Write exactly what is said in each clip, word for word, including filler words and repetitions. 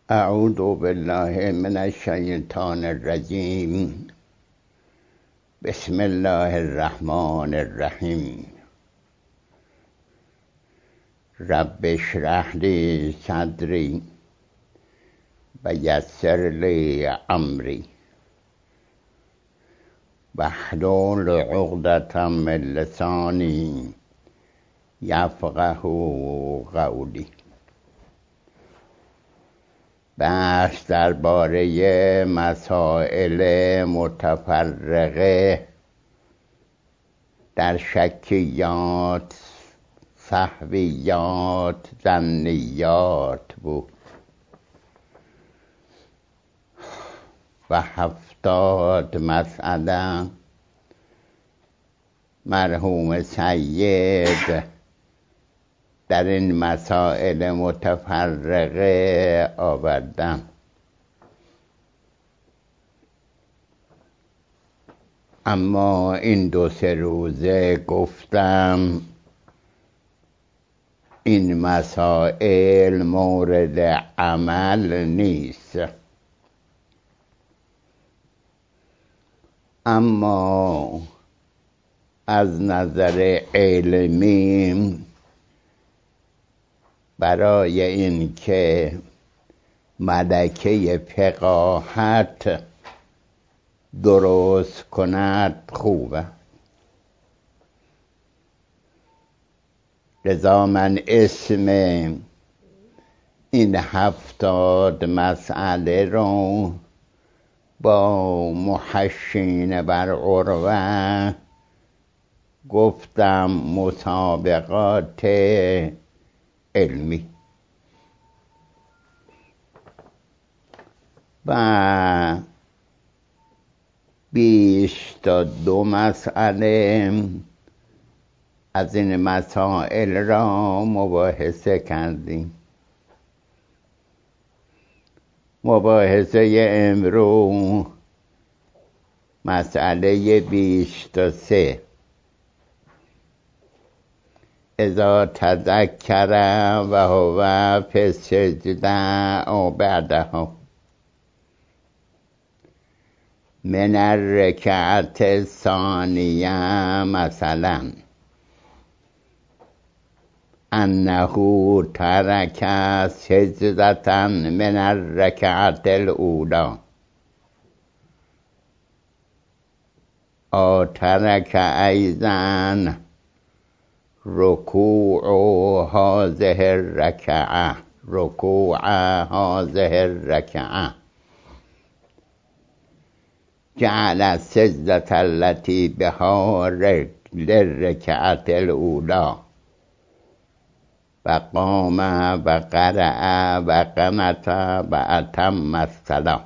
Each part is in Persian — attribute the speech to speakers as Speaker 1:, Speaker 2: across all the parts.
Speaker 1: اعوذ بالله من الشیطان الرجیم. بسم الله الرحمن الرحیم. رب اشرح لی صدری و یسر لی امری واحلل عقدة من لسانی یفقه قولی. بحث درباره مسائل متفرقه در شکیات، سهویات، ظنیات بود و هفتاد مسئله مرحوم سید در این مسائل متفرقه آوردم. اما این دو سه روزه گفتم این مسائل مورد عمل نیست، اما از نظر علمی برای اینکه ملکه فقاهت درست کند خوبه. لذا من اسم این هفتاد مسئله رو با محشین بر عروه گفتم مسابقات علمی. و بیست و دو مسئله از این مسائل را مباحثه کردیم. مباحثه امروز مسئله بیست و سه. اذا تذکر و هو فی السجده او بعدها من الرکعت الثانیه، مثلا انه ترک سجدة من الرکعت الاولی او ترک ایضا رکوع هذه الرکعه رکوع هذه الرکعه جعل السجدة التي بها للركعة الأولى وقام وقرأ وقنت وأتم الصلاة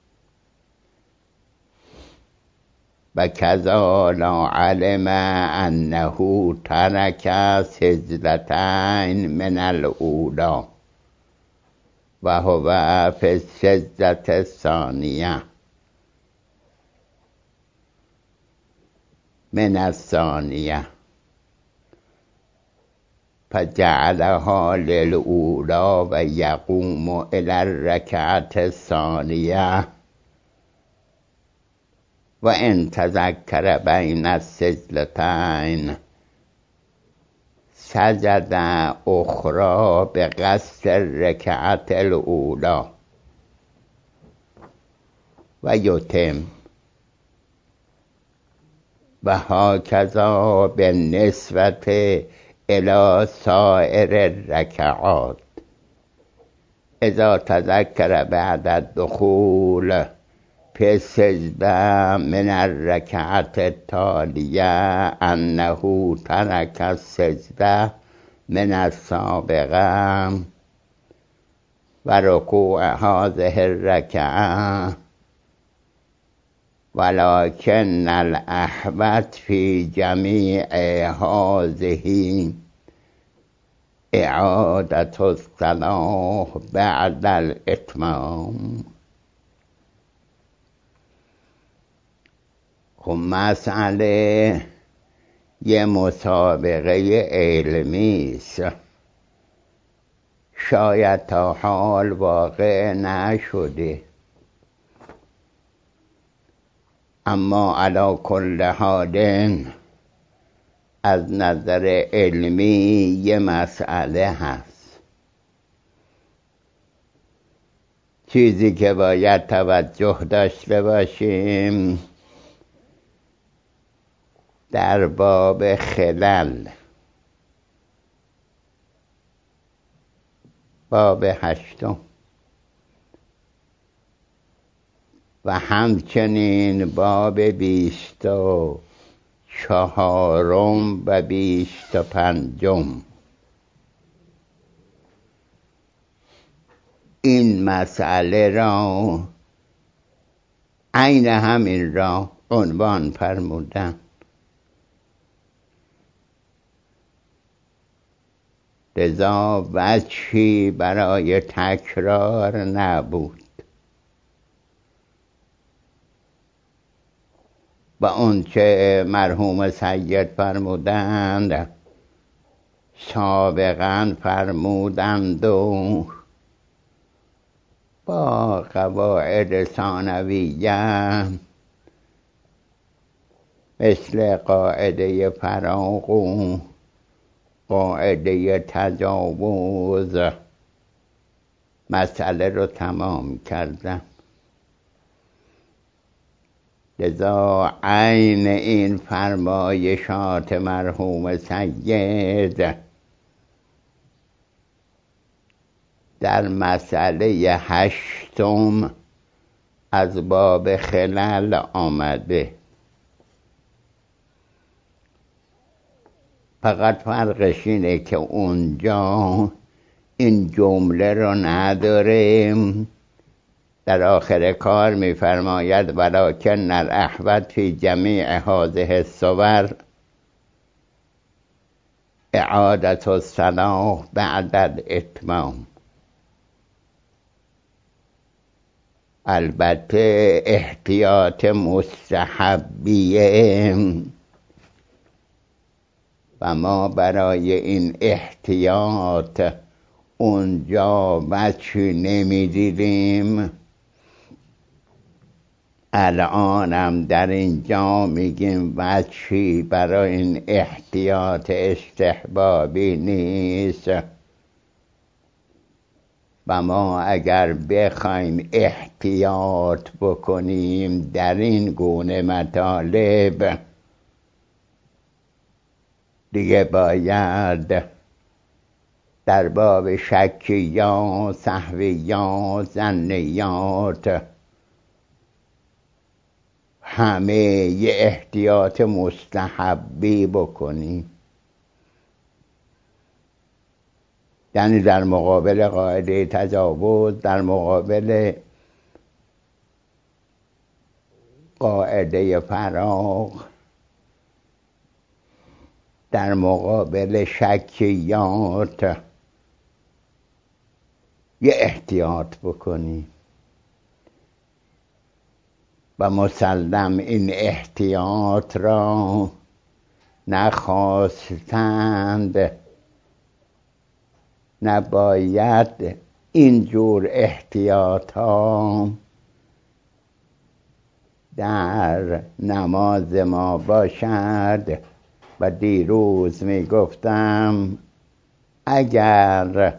Speaker 1: وكذا لا علم أنه ترك سجدتين من الأولى وهو في السجدة الثانية من الثانية فجعلها للأولى ويقوم إلى الركعة الثانية وإن تذكر بين السجدتين سجد أخرى بقصد الركعة الأولى ويتم. و هكذا بالنسبة إلى سائر الركعات إذا تذكر بعد الدخول في السجدة من الركعة التالية أنه ترك السجدة من السابقة وركوع هذه الركعة، ولكن الأحوط في جميع هذه إعادة الصلاة بعد الإتمام. خب مسئله یه مسابقه علمی است. شاید تا حال واقع نشده، اما علی کل حال از نظر علمی یه مسئله هست. چیزی که باید توجه داشته باشیم در باب خلل، باب هشتم و همچنین باب بیست و چهارم و بیست و پنجم، این مسئله را عین همین را عنوان فرمودن. لذا وجهی برای تکرار نبود و اون چه مرحوم سید فرمودند سابقا فرمودند و با قواعد ثانویه مثل قاعده فراغ و قاعده تجاوز مسئله رو تمام کردم. لذا عین این فرمایشات مرحوم سید در مسئله هشتم از باب خلل آمده، فقط فرقش اینه که اونجا این جمله رو نداره. در آخر کار می‌فرماید ولکن الاحوط فی جمیع هذه الصور اعادة الصلاة بعد الاتمام. البته احتیاط مستحبیه و ما برای این احتیاط اونجا وجهی نمیدیدیم. الانم در اینجا میگیم وجهی برای این احتیاط استحبابی نیست و ما اگر بخوایم احتیاط بکنیم در این گونه مطالب دیگه باید در باب شکیات، سهویات، ظنیات همه یه احتیاط مستحبی بکنیم. یعنی در مقابل قاعده تجاوز، در مقابل قاعده فراغ، در مقابل شکیات یه احتیاط بکنیم و مسلم این احتیاط را نخواستند، نباید اینجور احتیاط ها در نماز ما باشد. و دیروز می گفتم اگر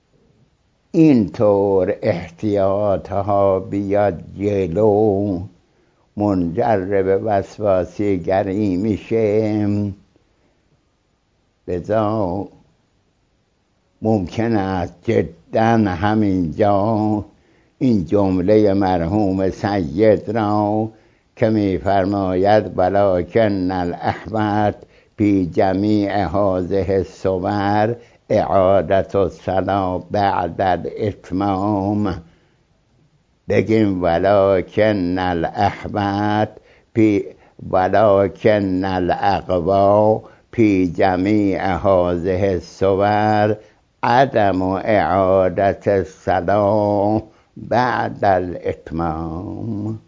Speaker 1: اینطور احتیاط ها بیاد جلو منجر به وسواسی گری میشه، لذا ممکن است جدا همینجا این جمله مرحوم سید را که می‌فرماید ولکن الاحوط فی جمیع هذه الصور اعادة الصلاة بعد الاتمام بگیم ولکن الاحوط فی ولکن الاقوا فی جمیع هذه الصور عدم اعادة الصلاة بعد الاتمام.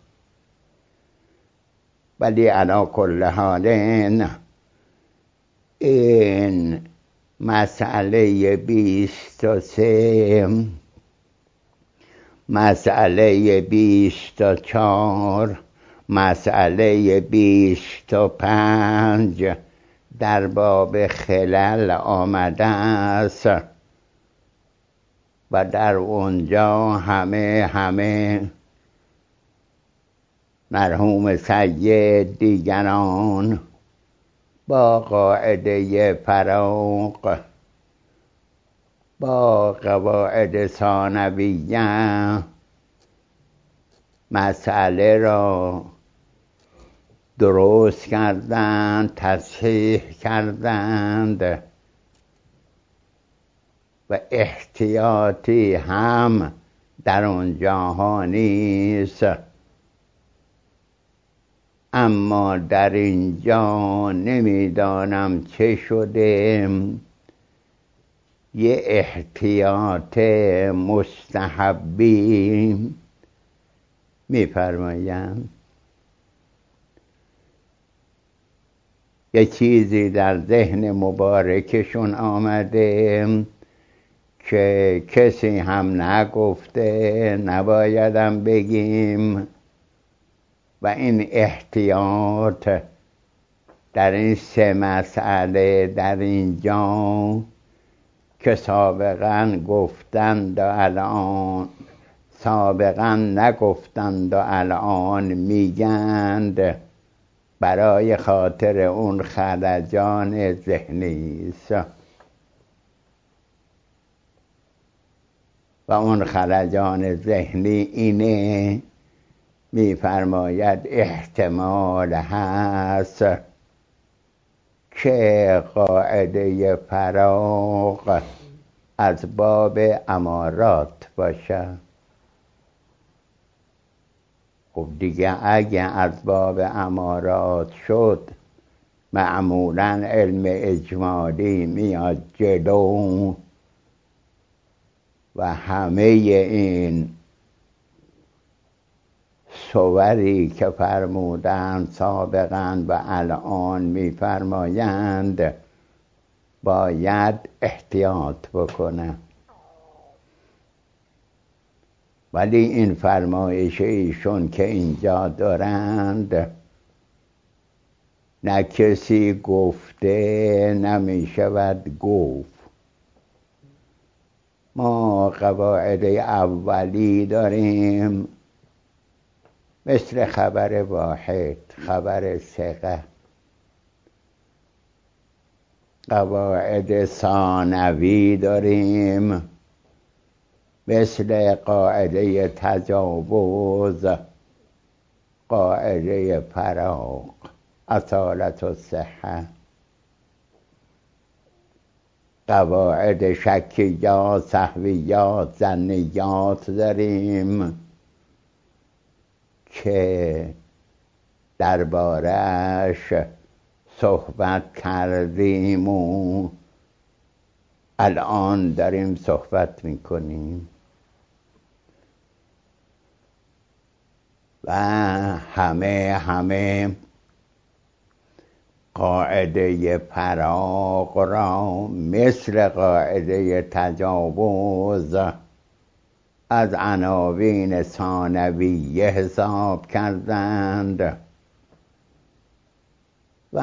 Speaker 1: ولی علی کل حال این مسئله بیست و سه، مسئله بیست و چهار، مسئله بیست و پنج در باب خلل آمده است و در اونجا همه همه مرحوم سید دیگران با قاعده فراق، با قواعد ثانویه مسئله را درست کردند، تصحیح کردند و احتیاطی هم در اونجاها نیست. اما در اینجا نمیدانم چه شده، یه احتیاط مستحبی میفرمایند. یه چیزی در ذهن مبارکشون آمده که کسی هم نگفته، نبایدم بگیم، و این احتیاط در این سه مسئله در اینجا که سابقا گفتند و الان سابقا نگفتند و الان میگند، برای خاطر اون خرجان ذهنی است و اون خرجان ذهنی اینه، میفرماید احتمال هست که قاعده فراق از باب امارات باشه. خب دیگه اگه از باب امارات شد، معمولا علم اجمالی میاد جلو و همه این صوری که فرمودند سابقا و الان میفرمایند باید احتیاط بکنه. ولی این فرمایش ایشون که اینجا دارند نه کسی گفته نمیشود گفت. ما قواعد اولی داریم مثل خبر واحد، خبر ثقه. قواعد ثانوی داریم مثل قاعده تجاوز، قاعده فراق، اصالت الصحه. قواعد شکیات، سهویات، ظنیات داریم که درباره‌اش صحبت کردیم و الان داریم صحبت میکنیم. و همه همه قاعده فراق را مثل قاعده تجاوز از عناوین ثانویه حساب کردند و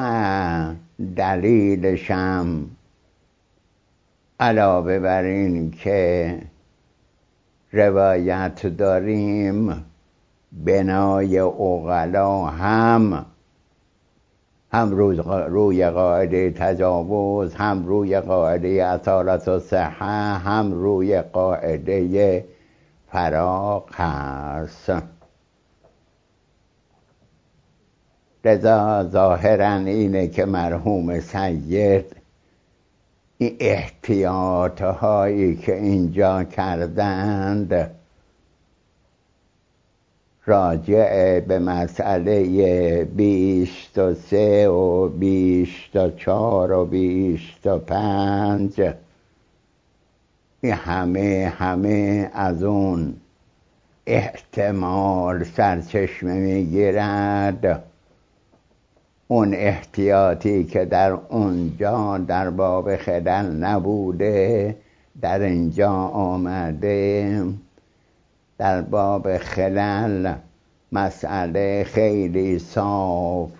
Speaker 1: دلیلشم علاوه بر این که روایت داریم بنای عقلا هم هم روی قاعده تجاوز، هم روی قاعده اصالت الصحه، هم روی قاعده فراق هست. لذا ظاهرا اینه که مرحوم سید این احتیاط هایی که اینجا کردند راجع به مسئله بیست و سه و بیست و چهار و بیست و پنج این همه همه از اون احتمال سرچشمه میگیرد اون احتیاطی که در اونجا در باب خلل نبوده در اینجا آمده. در باب خلل مسئله خیلی صاف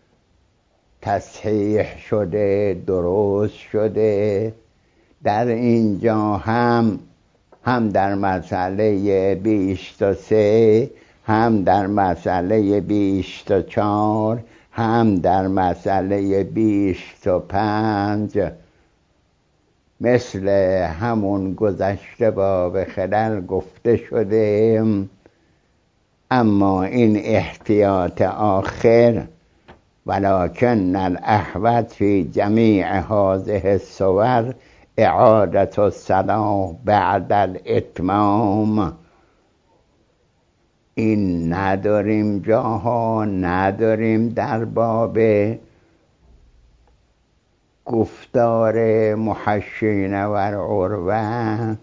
Speaker 1: تصحیح شده، درست شده. در اینجا هم هم در مسئله بیست و سه، هم در مسئله بیست و چهار، هم در مسئله بیست و پنج مثل همون گذشته باب خلل گفته شده. اما این احتیاط آخر ولکن الاحوط فی جمیع هذه الصور اعادت الصلاة بعد الاتمام، این نداریم جاها، نداریم در باب گفتار محشین و عروه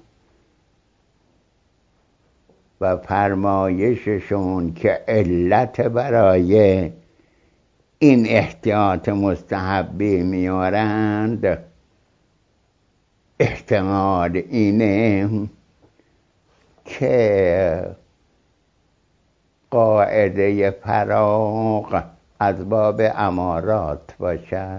Speaker 1: و فرمایششون که علت برای این احتیاط مستحبی میارند احتمال اینه که قاعده فراغ از باب امارات باشه.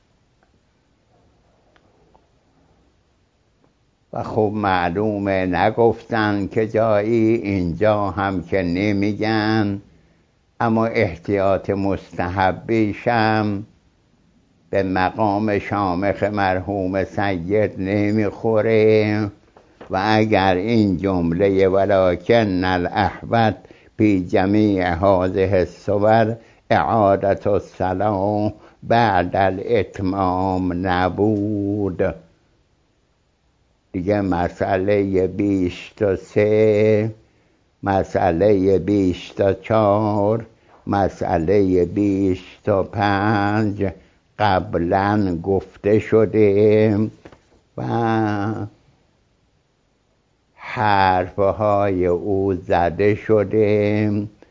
Speaker 1: و خب معلومه نگفتن که جایی، اینجا هم که نمیگن، اما احتیاط مستحبیشم به مقام شامخ مرحوم سید نمیخوره. و اگر این جمله ولکن الاحوط فی جمیع هذه الصور اعادت الصلاة بعد الاتمام نبود، دیگه مسئله بیست و سه، مسئله بیست و چهار، مسئله بیست و پنج قبلا گفته شده و حرفهای او زده شده.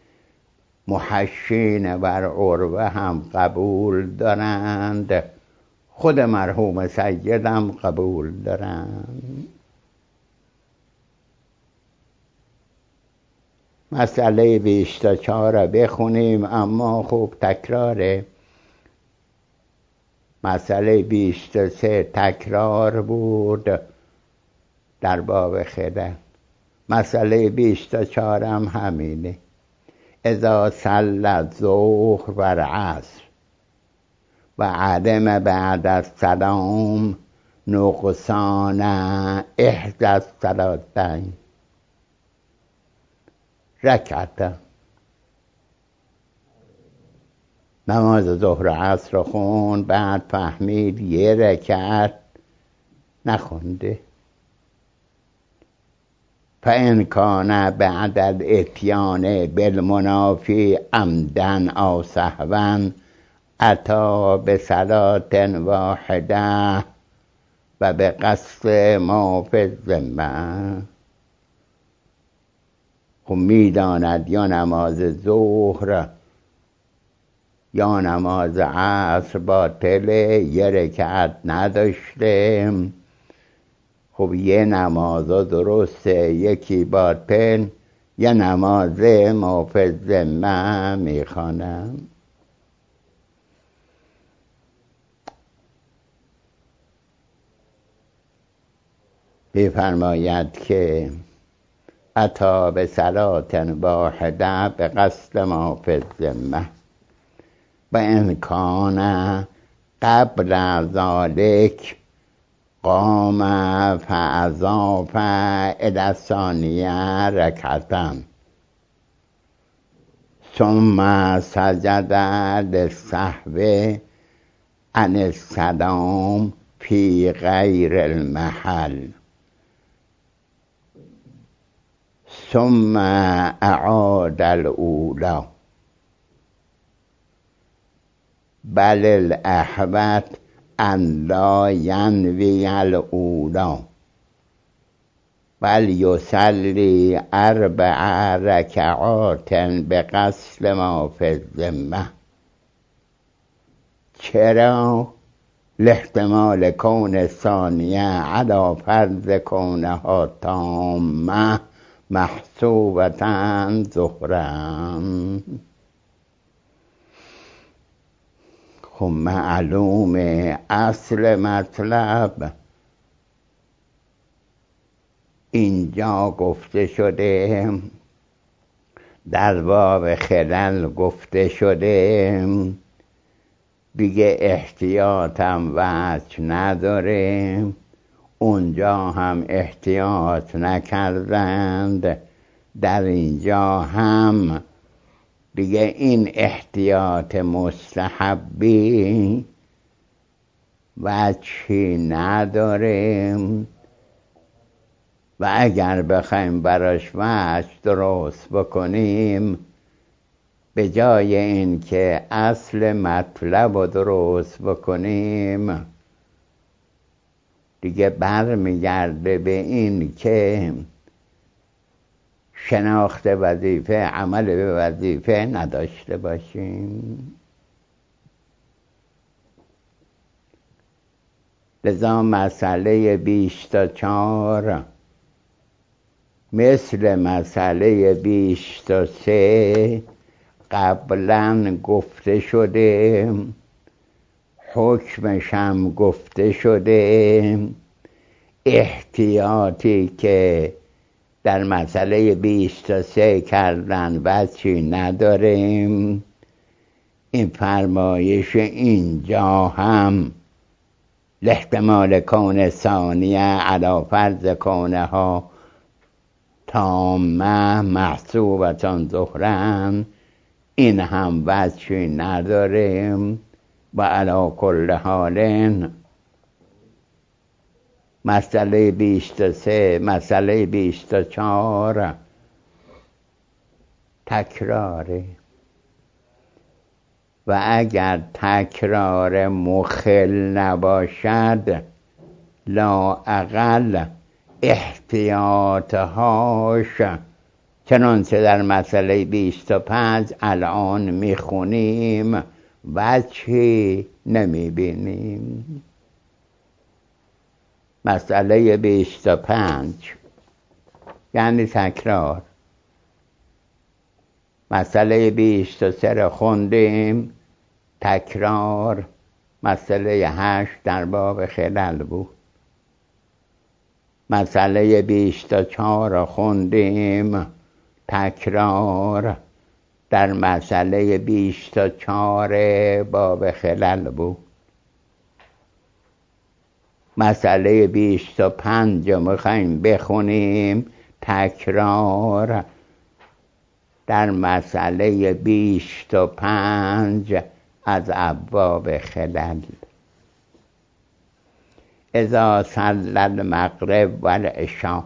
Speaker 1: محشین بر عروه هم قبول دارند، خود مرحوم سیدم قبول دارند. مسئله بیست و چهار را بخونیم، اما خوب تکراره. مسئله بیست و سه تکرار بود در باب خلل. مسئله بیست و چهار هم همینه. اذا صلی الظهر و العصر و علم بعد السلام نقصان احدی الصلاتین رکعت. نماز ظهر و عصر رو خون، بعد فهمید یه رکعت نخونده. فإن کان بعد الاتیان بالمنافی عمدا او سهوا اتی بصلاة واحده و به قصد ما فی الذمه. خب میداند یا نماز ظهر یا نماز عصر باطله، یه رکعت نداشته. خب یه نماز درسته، یکی باطل، یه نماز ما فی الذمه میخوانم. بفرماید که اتی بصلاة واحده به قصد ما فی الذمه و ان کان قبل ذلک قام فاضاف الی الثانیه رکعتا ثم سجد للسهو عن السلام فی غیر المحل ثم اعاد الاولی بل الاحوط ان لا ینوی الاولی بل یصلی اربع رکعات بقصد ما فی الذمه. چرا لاحتمال کون ثانیه علی فرض کونها تامه محسوبتاً ظهرم. خب معلوم اصل مطلب اینجا گفته شده، در باب خلل گفته شده، دیگه احتیاطم وجه نداره. اونجا هم احتیاط نکردند، در اینجا هم دیگه این احتیاط مستحبی وجهی نداره و اگر بخوایم براش وجه درست بکنیم، به جای این که اصل مطلب رو درست بکنیم دیگه برمیگرده به این که شناخت وظیفه، عمل به وظیفه نداشته باشیم. لذا مسئله بیش تا چهار مثل مسئله بیش تا سه قبلا گفته شده، حکمش هم گفته شده. احتیاطی که در مسئله بیش تا سه کردن وجهی نداریم. این فرمایش اینجا هم لاحتمال کون ثانیه علی فرض کونها تامه محسوبتان ظهرن، این هم وجهی نداره. و علی کل حال مسئله بیش تا سه، مسئله بیش تا چهار تکراره و اگر تکرار مخل نباشد لااقل احتیاطهاش چنانچه در مسئله بیش تا پنج الان میخونیم وجهی نمیبینیم. مسئله بیش تا پنج یعنی تکرار. مسئله بیش تا سه خوندیم، تکرار. مسئله هشت در باب خلل بود. مسئله بیش تا چهار خوندیم، تکرار. در مسئله بیش تا چهار باب خلل بود. مسئله بیش تا پنج میخوایم بخونیم، تکرار. در مسئله بیش تا پنج از ابواب خلل. اذا صلی المغرب والعشاء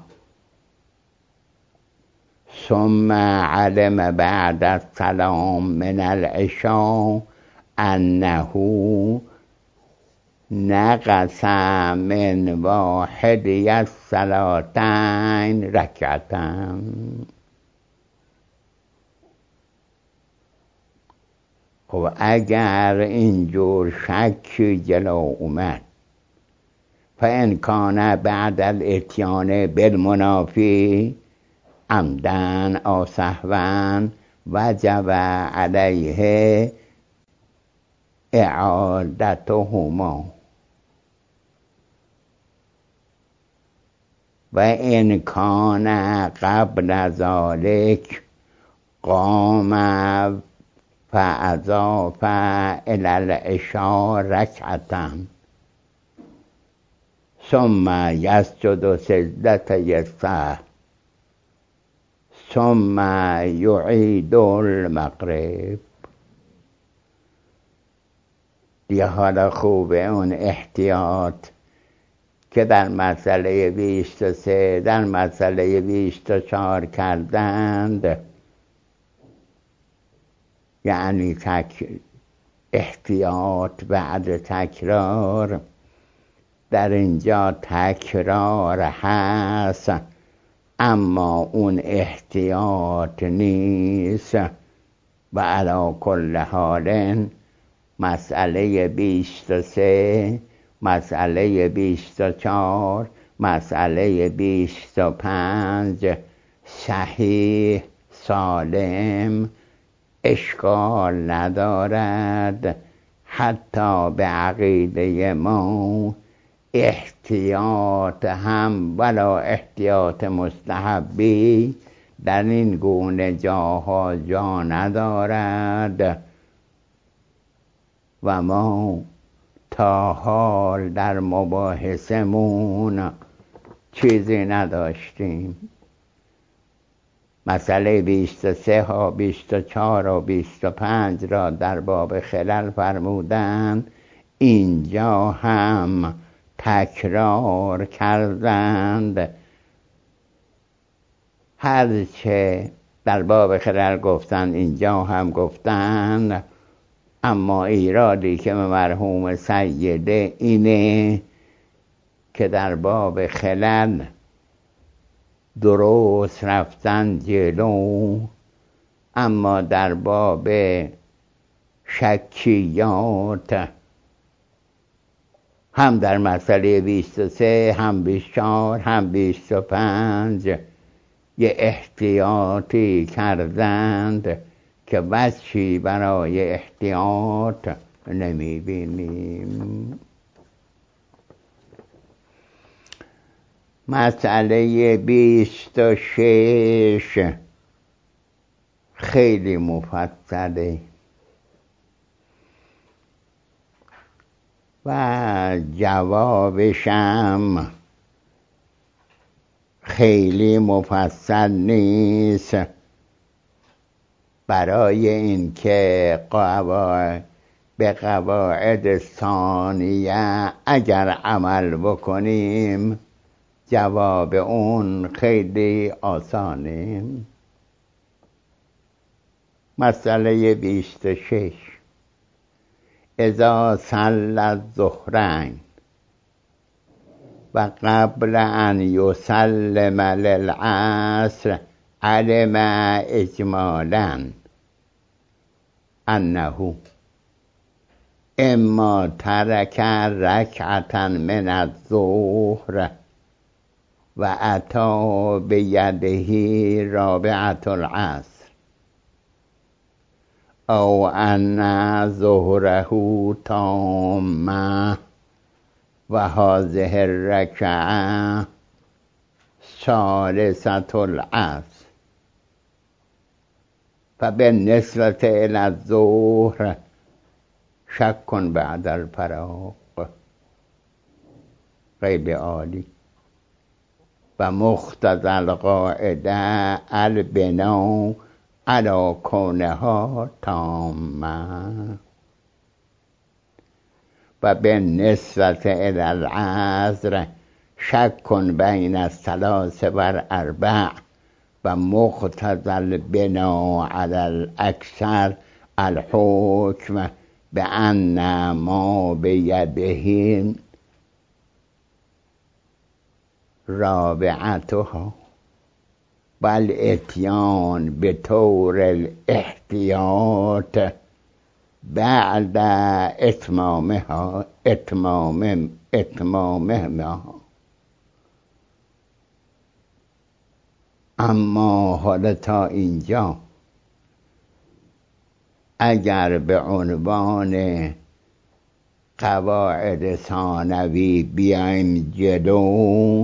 Speaker 1: ثم علم بعد السلام من العشاء انه نقص من واحدی الصلاتین رکعتن. خب اگر اینجور شکی جلو اومد، فان کان بعد الاتیان بالمنافی عمدن او سهوا وجب علیه اعادتهما و ان کان قبل ذلك قام فاضاف الی العشاء رکعتا ثم یسجد سجدتي السهو ثم یعید المغرب. دیگه حالا خوبه اون احتیاط که در مسئله بیش تا سه، در مسئله بیش تا چهار کردند، یعنی تک احتیاط بعد تکرار. در اینجا تکرار هست اما اون احتیاط نیست. و علی کل حال مسئله بیست و سه، مسئله بیست و چهار، مسئله بیست و پنج صحیح سالم اشکال ندارد. حتی به عقیده ما احتیاط هم ولا احتیاط مستحبی در این گونه جاها جا ندارد و ما تا حال در مباحثمون چیزی نداشتیم. مسئله بیست و سه ها بیست و چهار و بیست و پنج را در باب خلل فرمودند، اینجا هم تکرار کردند. هرچه در باب خلل گفتند اینجا هم گفتند، اما ایرادی که مرحوم سیده اینه که در باب خلل درست رفتن جلو، اما در باب شکیات هم در مسئله بیست و سه هم بیست و چهار هم بیست و پنج یه احتیاطی کردند که وجهی برای احتیاط نمی بینیم. مسئله بیست و شش خیلی مفصله و جوابشم خیلی مفصل نیست، برای اینکه قواعد به قواعد ثانیه اگر عمل بکنیم جواب اون خیلی آسانه. مسئله بیست و شش اذا صلی الظهرین و قبل ان یسلم للعصر علم اجمالا انه اما ترک رکعتا من الظهر و اتا بیده رابعة العصر او ان ظهره تامه و هذه الرکعه ثالثة العصر فبالنسبة الى الظهر شک بعد الفراغ. خیلی عالی. و مقتضی القاعده البناء علی کونها تامه و بالنسبة الى العصر شک بین الثلاث و الاربع و مقتضی البناء علی الاکثر الحکم بأن ما بیده رابعتها بل اتیان به طور الاحتیاط بعد اتمامها اتمام اتمامها. اما حالا تا اینجا اگر به عنوان قواعد ثانوی بیایم جلو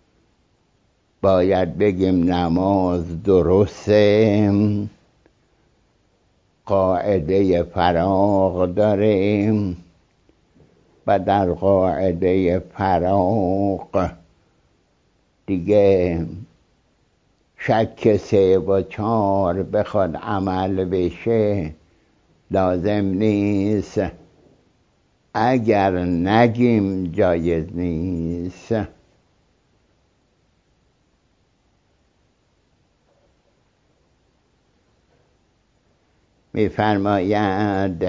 Speaker 1: باید بگیم نماز درسته، قاعده فراغ داریم و در قاعده فراغ دیگه شک سه و چهار بخواد عمل بشه لازم نیست، اگر نگیم جایز نیست. می‌فرماید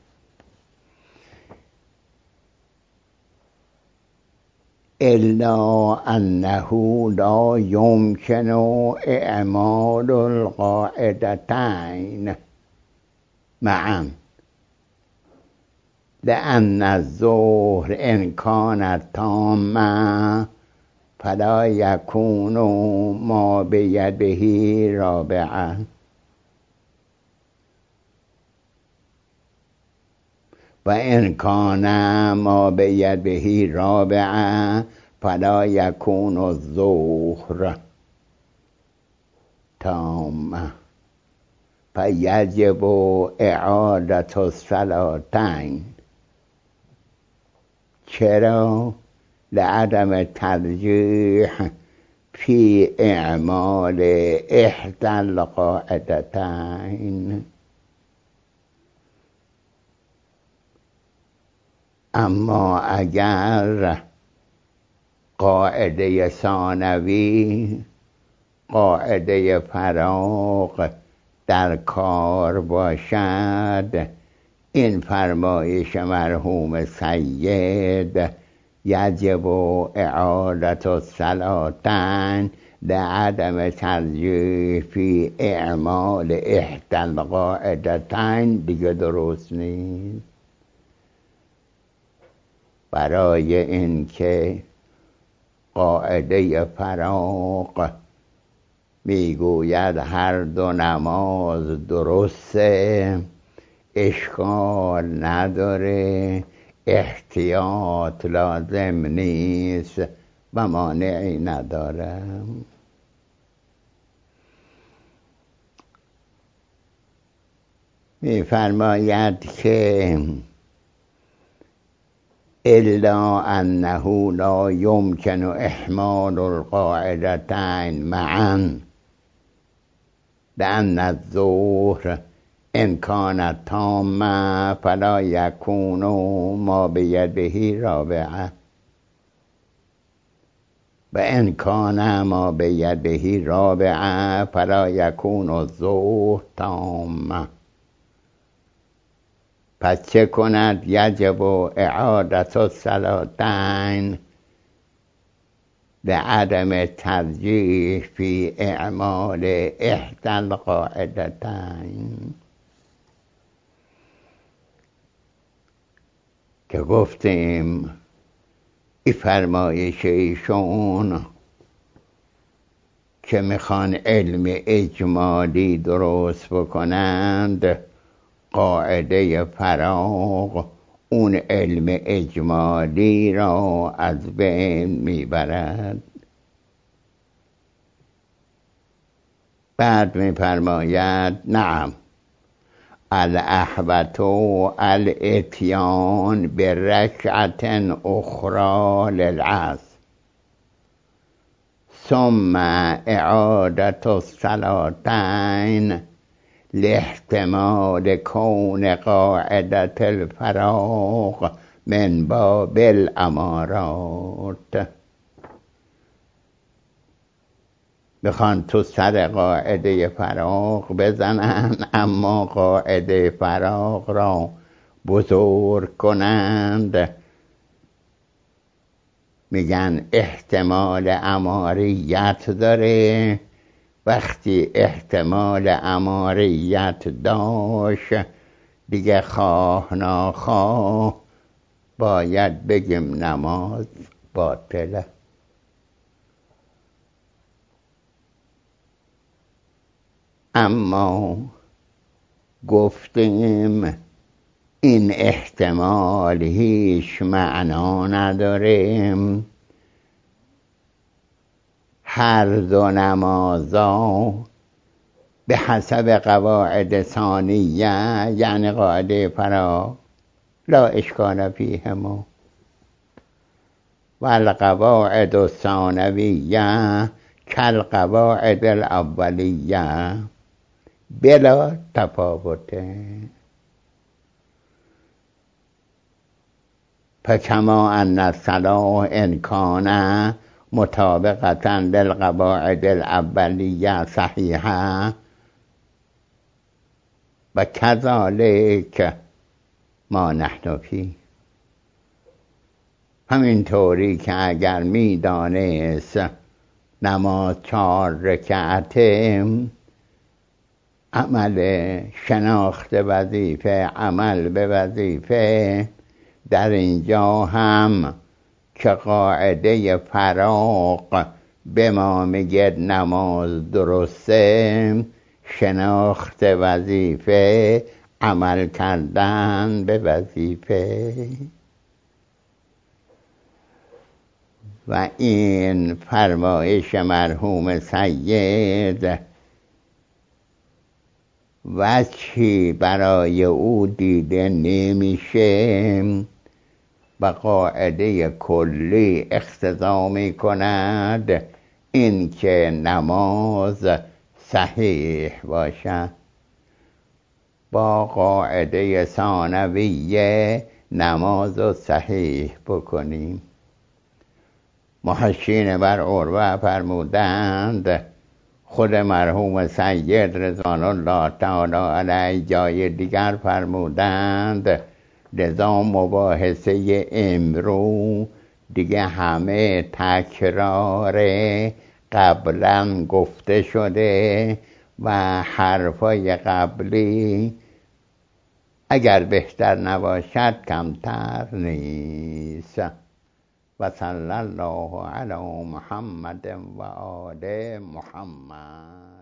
Speaker 1: الا انه لا يمكن اعمال القاعدتين معا لأن الظهر إن كانت تامة فلا يكون ما بيده رابعة، وإن كان ما بيده رابعة فلا يكون الظهر تامة، فيجب إعادة الصلاتين. چرا؟ لعدم ترجیح في إعمال إحدى القاعدتين. اما اگر قاعده ثانوی، قاعده فراغ در کار باشد، این فرمایش مرحوم سید یجب اعادة الصلاتین لعدم ترجیح فی اعمال احدى القاعدتین دیگه درست نیست. برای اینکه قاعده فراغ میگوید هر دو نماز درسته، اشکال نداره، احتیاط لازم نیست و مانعی نداره. میفرماید که الا انه لا يمكن احمال القاعدتين معا لأن الظهر إن كانت تامة فلا يكون ما بيده رابعة، وإن كان ما بيده رابعة فلا يكون الظهر تامة. پس چه کند؟ یجب اعادة الصلاتین لعدم ترجیح فی اعمال احدى القاعدتین. که گفتیم این فرمایش ایشون که میخوان علم اجمالی درست بکنند، قاعده فراغ اون علم اجمالی را از بین میبرد. بعد میفرماید نعم الاحوط الاتیان برکعت اخرى للعصر ثم اعادة الصلاتین لاحتمال کون قاعدة الفراغ من باب الامارات. بخوان تو سر قاعده فراغ بزنن، اما قاعده فراغ را بزرگ کنند، میگن احتمال اماریت داره. وقتی احتمال اماریت داشت دیگه خواه ناخواه باید بگیم نماز باطله. اما گفتیم این احتمال هیچ معنا نداره. هر دو نمازا به حسب قواعد ثانیه، یعنی قاعده فراغ، لا اشکال فیهما، و القواعد الثانویه کالقواعد الاولیه بلا تفاوته. فکما ان الصلاة ان کان مطابقة للقواعد الاولیه صحیحه و کذالک ما نحن فیه. همینطوری که اگر میدانست نماز چهار رکعته، عمل شناخت وظیفه، عمل به وظیفه در اینجا هم که قاعده فراق به ما میگه نماز درسته، شناخت وظیفه، عمل کردن به وظیفه. و این فرمایش مرحوم سید وجهی برای او دیده نمیشه و قاعده کلی اقتضا می کند این که نماز صحیح باشد. با قاعده ثانویه نماز رو صحیح بکنیم. محشین بر عروه فرمودند، خود مرحوم سید رضوان الله تعالی علیه جای دیگر فرمودند، لذا مباحثه امرو دیگه همه تکرار قبلا گفته شده و حرفای قبلی اگر بهتر نباشد کمتر نیست. و صلی الله علی محمد و آل محمد.